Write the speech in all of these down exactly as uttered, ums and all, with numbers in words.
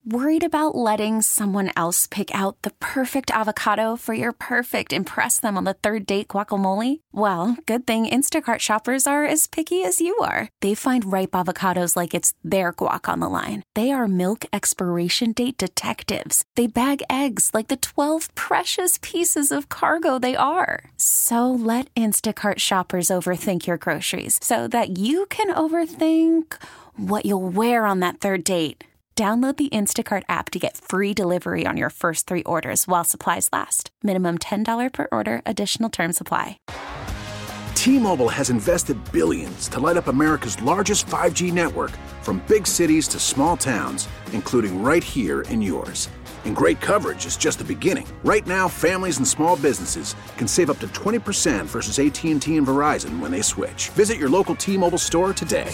Worried about letting someone else pick out the perfect avocado for your perfect impress them on the third date guacamole? Well, good thing Instacart shoppers are as picky as you are. They find ripe avocados like it's their guac on the line. They are milk expiration date detectives. They bag eggs like the twelve precious pieces of cargo they are. So let Instacart shoppers overthink your groceries so that you can overthink what you'll wear on that third date. Download the Instacart app to get free delivery on your first three orders while supplies last. Minimum ten dollars per order. Additional terms apply. T-Mobile has invested billions to light up America's largest five G network, from big cities to small towns, including right here in yours. And great coverage is just the beginning. Right now, families and small businesses can save up to twenty percent versus A T and T and Verizon when they switch. Visit your local T-Mobile store today.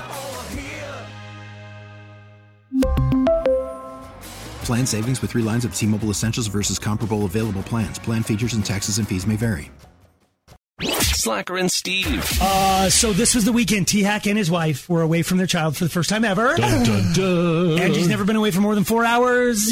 Plan savings with three lines of T-Mobile Essentials versus comparable available plans. Plan features and taxes and fees may vary. Slacker and Steve. Uh, so this was the weekend. T-Hack and his wife were away from their child for the first time ever. Dun, dun, dun. Angie's never been away for more than four hours.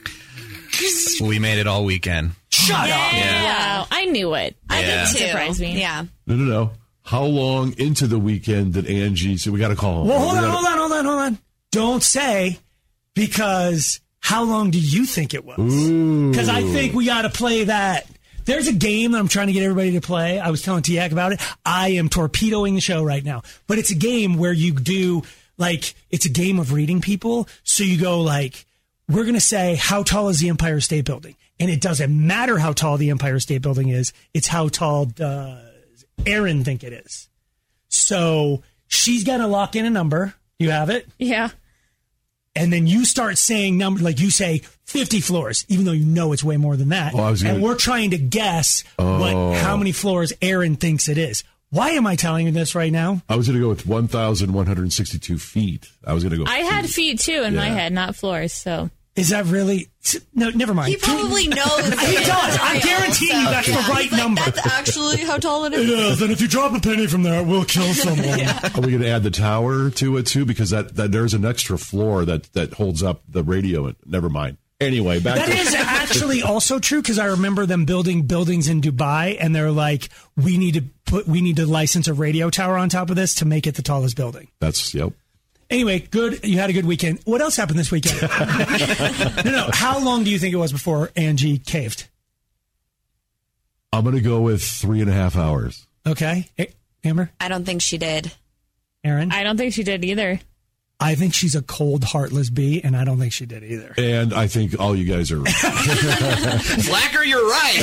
We made it all weekend. Shut yeah. up. Yeah. Wow, I knew it. I Yeah. did too. Surprised me. Yeah. No, no, no. How long into the weekend did Angie say, we got to call him? Well, hold We on, gotta- hold on, hold on, hold on. Don't say, because how long do you think it was? Because I think we got to play that. There's a game that I'm trying to get everybody to play. I was telling T-Hack about it. I am torpedoing the show right now. But it's a game where you do, like, it's a game of reading people. So you go, like, we're going to say, how tall is the Empire State Building? And it doesn't matter how tall the Empire State Building is. It's how tall does Aaron think it is. So she's got to lock in a number. You have it? Yeah. And then you start saying numbers, like you say fifty floors, even though you know it's way more than that. Oh, I was gonna- And we're trying to guess Oh. what how many floors Aaron thinks it is. Why am I telling you this right now? I was going to go with one thousand one hundred sixty-two feet. I was going to go. I feet. had feet too in my Yeah. head, not floors. So Is that really? No, never mind. He probably knows. He does. I guarantee you that's Yeah, the right he's like, number. That's actually how tall it It is. is, and if you drop a penny from there, it will kill someone. Are we going to add the tower to it too? Because that, that there's an extra floor that, that holds up the radio. Never mind. Anyway, back That to is actually also true, because I remember them building buildings in Dubai, and they're like, we need to put, we need to license a radio tower on top of this to make it the tallest building. That's yep. Anyway, good. You had a good weekend. What else happened this weekend? no, no. How long do you think it was before Angie caved? I'm going to go with three and a half hours. Okay. A- Amber? I don't think she did. Aaron? I don't think she did either. I think she's a cold, heartless bee, and I don't think she did either. And I think all you guys are right. Slacker, you're right.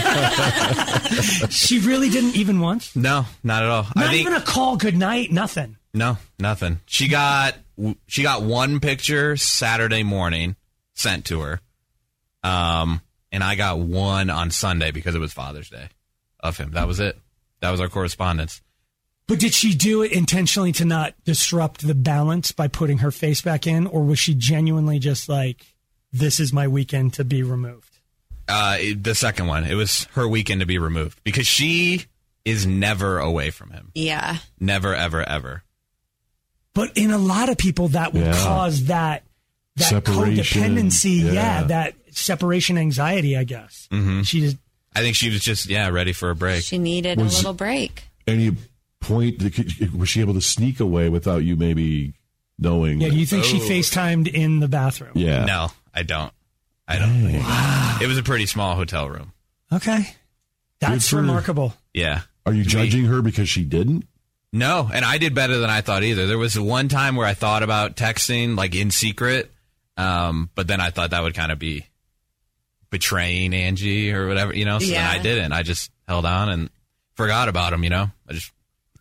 She really didn't even once? No, not at all. Not I think, even a call, good night, nothing. No, nothing. She got she got one picture Saturday morning sent to her, um, and I got one on Sunday because it was Father's Day of him. That was it. That was our correspondence. But did she do it intentionally to not disrupt the balance by putting her face back in, or was she genuinely just like, this is my weekend to be removed? Uh, it- the second one, it was her weekend to be removed because she is never away from him. Yeah. Never, ever, ever. But in a lot of people, that will Yeah. cause that that Separation, codependency, yeah. yeah. that separation anxiety, I guess. Mm-hmm. She just, I think she was just, yeah, ready for a break. She needed Was- a little break. Any point, that- was she able to sneak away without you maybe knowing? yeah. Do you that- think she Oh. FaceTimed in the bathroom? Yeah. No, I don't. I don't. think. It was a pretty small hotel room. Okay. That's for her. remarkable. Yeah. Are you To me. judging her because she didn't? No, and I did better than I thought either. There was one time where I thought about texting, like in secret, um, but then I thought that would kind of be betraying Angie or whatever, you know. So Yeah. then I didn't. I just held on and forgot about him, you know. I just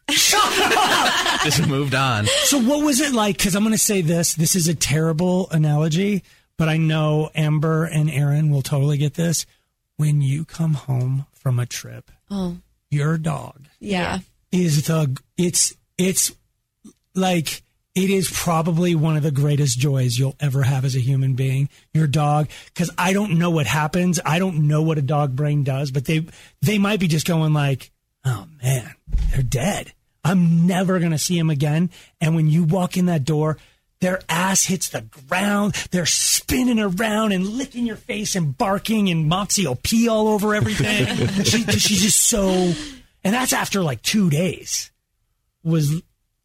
just moved on. So what was it like? Because I'm going to say this. This is a terrible analogy, but I know Amber and Aaron will totally get this. When you come home from a trip, Oh, your dog yeah. is the, it's, it's like, it is probably one of the greatest joys you'll ever have as a human being, your dog. Because I don't know what happens. I don't know what a dog brain does, but they, they might be just going like, oh man, they're dead. I'm never going to see him again. And when you walk in that door, their ass hits the ground. They're spinning around and licking your face and barking, and Moxie will pee all over everything. she, she's just so, and that's after like two days. Was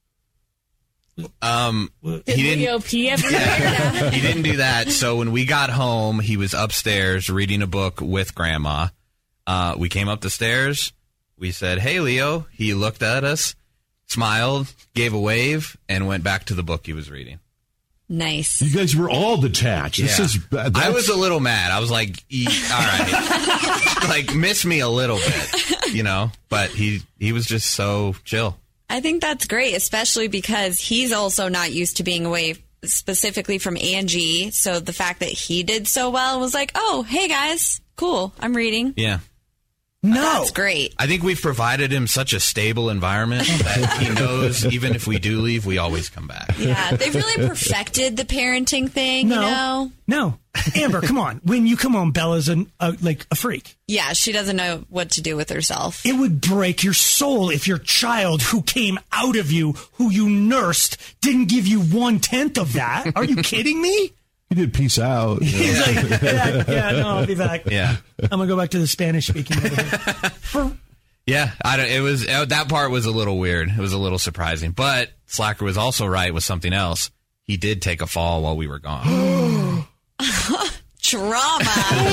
Um, he Did didn't. Leo pee everywhere? He didn't do that. So when we got home, he was upstairs reading a book with Grandma. Uh, we came up the stairs. We said, "Hey, Leo." He looked at us, smiled, gave a wave, and went back to the book he was reading. Nice. You guys were all detached. This Yeah. is bad. I was a little mad. I was like, e- "All right, like miss me a little bit," you know. But he he was just so chill. I think that's great, especially because he's also not used to being away specifically from Angie. So the fact that he did so well was like, oh, hey guys, cool, I'm reading. Yeah. no. That's great. I think we've provided him such a stable environment that he knows even if we do leave, we always come back. Yeah, they've really perfected the parenting thing, No, you know? no, Amber, come on. When you come home, Bella's an, a, like a freak. Yeah, she doesn't know what to do with herself. It would break your soul if your child who came out of you, who you nursed, didn't give you one tenth of that. Are you kidding me? He did peace out. you know. He's like, yeah, yeah, no, I'll be back. Yeah. I'm gonna go back to the Spanish speaking. For Yeah, I don't, it was uh, that part was a little weird. It was a little surprising, but Slacker was also right with something else. He did take a fall while we were gone. Trauma.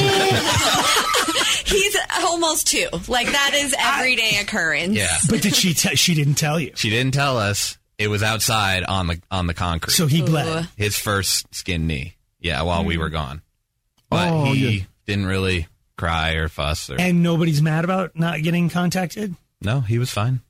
He's almost two. Like, that is everyday occurrence. Yeah, but did she? T- she didn't tell you. she didn't tell us. It was outside on the on the concrete. So he Ooh. bled. His first skin knee. Yeah, while we were gone, but Oh, he yeah. didn't really cry or fuss or And nobody's mad about not getting contacted. no. He was fine.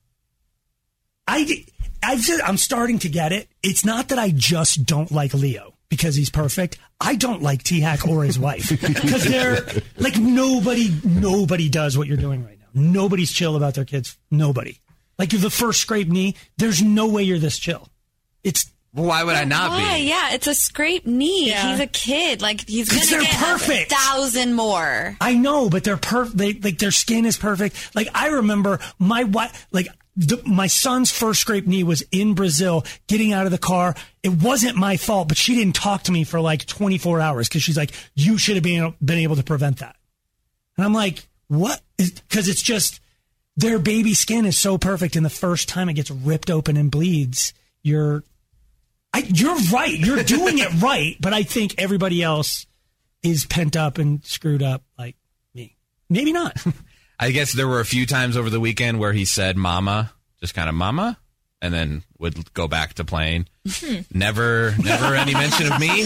I, I just, I'm starting to get it. It's not that I just don't like Leo because he's perfect. I don't like T-Hack or his wife because they're like nobody, nobody does what you're doing right now. Nobody's chill about their kids. Nobody. Like the first scrape knee, there's no way you're this chill. It's Well, why would I not Why? be? Yeah, it's a scraped knee. Yeah. He's a kid. Like, he's 'Cause going to they're get perfect. a thousand more. I know, but they're perfect. They, like their skin is perfect. Like I remember my wife, like the, my son's first scraped knee was in Brazil. Getting out of the car, it wasn't my fault, but she didn't talk to me for like twenty-four hours because she's like, "You should have been been able to prevent that." And I'm like, "What?" Because it's just their baby skin is so perfect, and the first time it gets ripped open and bleeds, you're, I, you're right. You're doing it right, but I think everybody else is pent up and screwed up like me. Maybe not. I guess there were a few times over the weekend where he said "mama," just kind of "mama," and then would go back to playing. Never, never any mention of me.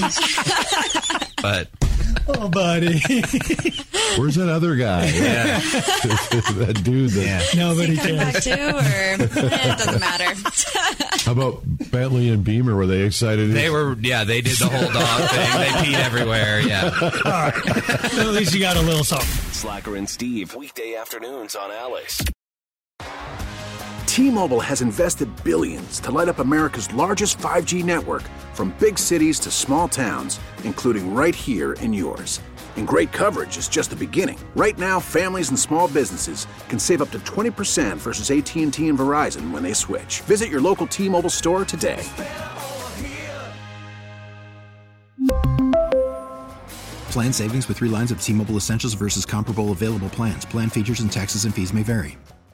But Oh, buddy. Where's that other guy? yeah, That dude. That, yeah. Nobody Coming back cares. too, or eh, it doesn't matter. How about Bentley and Beamer? Were they excited? They were, yeah, they did the whole dog thing. They peed everywhere. Yeah. All right. At least you got a little something. Slacker and Steve, weekday afternoons on Alice. T-Mobile has invested billions to light up America's largest five G network, from big cities to small towns, including right here in yours. And great coverage is just the beginning. Right now, families and small businesses can save up to twenty percent versus A T and T and Verizon when they switch. Visit your local T-Mobile store today. Plan savings with three lines of T-Mobile Essentials versus comparable available plans. Plan features and taxes and fees may vary.